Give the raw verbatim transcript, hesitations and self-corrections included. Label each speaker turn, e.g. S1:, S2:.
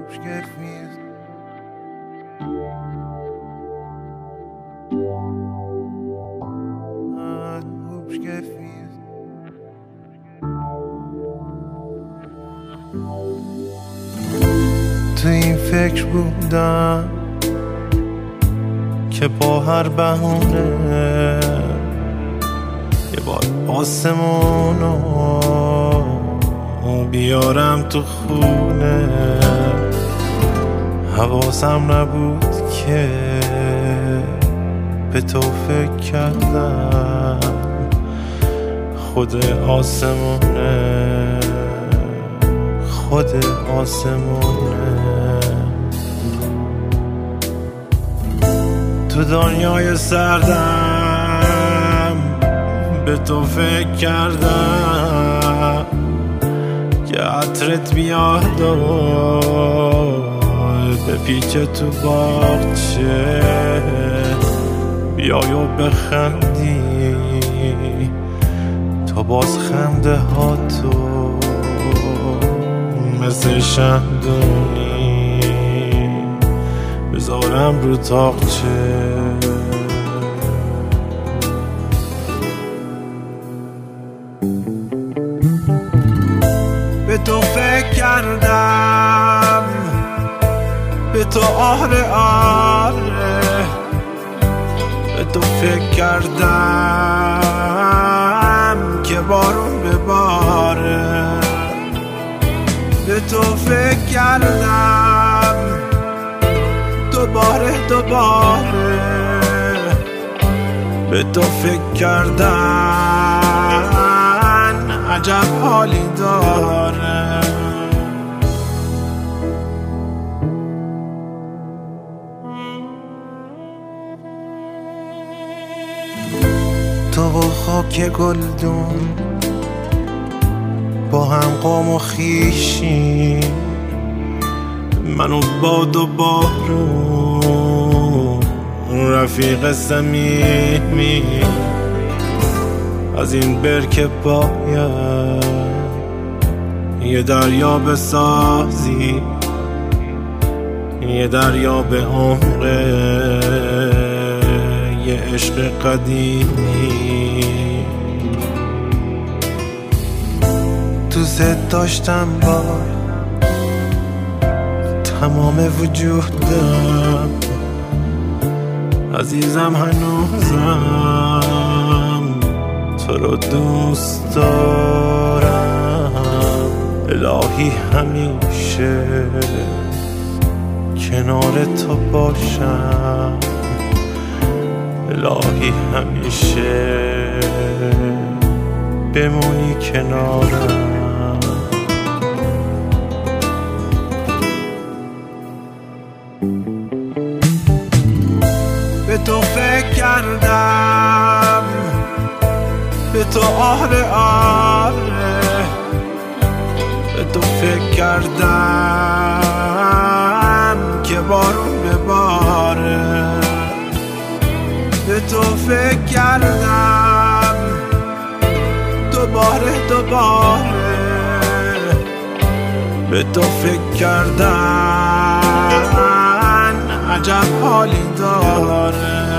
S1: تو این فکر بودم که با هر بهونه یه بار آسمونو بیارم تو خونه. حواسم نبود که به تو فکر کردم خود آسمونه، خود آسمونه. تو دنیای سردم به تو فکر کردم که عطرت بیاد و به پیچ تو باغچه بیای و بخندی. تو باز خنده ها تو مثل شمدونی بذارم رو تاقچه. به تو فکر کردم، به تو آره آره، به تو فکر کردم که بارون بباره. به تو فکر کردم دوباره دوباره، به تو فکر کردن عجب حالی داره. تو و خاک گلدون با هم قوم و خیشی، منو باد و بارون رفیق صمیمی. از این برکه باید یه دریا بسازی، یه دریا به عمق یه عشق قدیمی. دوست داشتم با تمام وجودم، عزیزم هنوزم تو رو دوست دارم. الهی همیشه کنار تو باشم، الهی همیشه بمونی کنارم. به تو فکر کردم، به تو آره آره، به تو فکر کردم که بارون بباره. به تو فکر کردم دوباره دوباره، به تو فکر کردن عجب حالی داره.